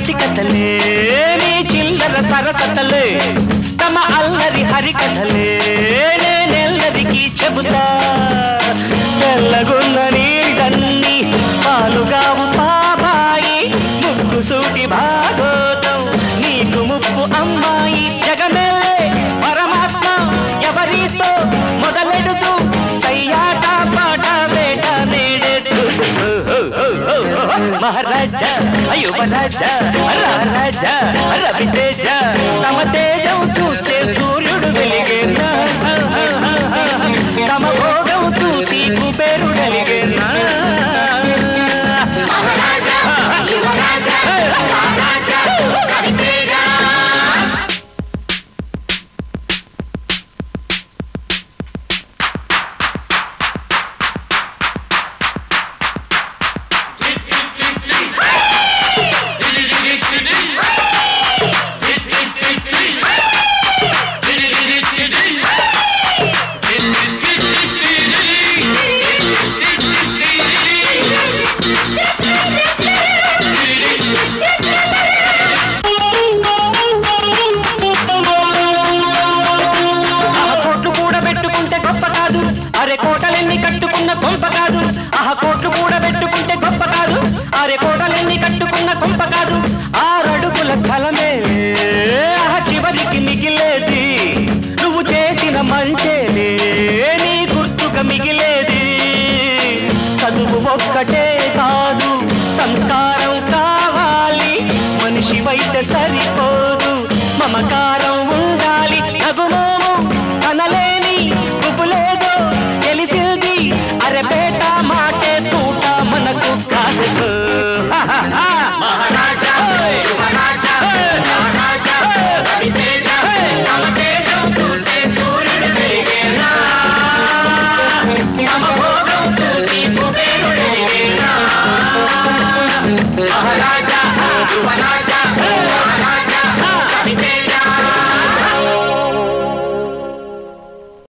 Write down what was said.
రసికతలే నీ చిల్లర సరసతలే తమ అల్లరి హరికథలే నేనెల్లరికి చెబుతా తెల్లగున్న నీళ్ళన్నీ పాలుగావు పాపాయి ముక్కు సూటి భాగోతం నీకు ముప్పు అమ్మాయి జగమెల్లే పరమాత్మ ఎవరితో మొదలెడుతూ సయ్యాట పాట వేట నేడే చూసుకో మహారాజా యువరాజా రాజా రవితేజ తమ తేజం చూస్తే సూర్యుడు వెలిగేనా తమ భోగం చూసి కుబేరుడు వెలిగేనా అరే కోటలెన్ని కట్టుకున్న కొంప కాదు ఆహా కోట్లు కూడా పెట్టుకుంటే గొప్ప కాదు అరే కోటలెన్ని కట్టుకున్న కొంప కాదు ఆరడుగుల స్థలమే ఆహా చివరికి మిగిలేది నువ్వు చేసిన మంచేనే నీ గుర్తుగా మిగిలేది చదువు ఒక్కటే కాదు సంస్కారం కావాలి మనిషి వైతే సరిపోదు మమకారం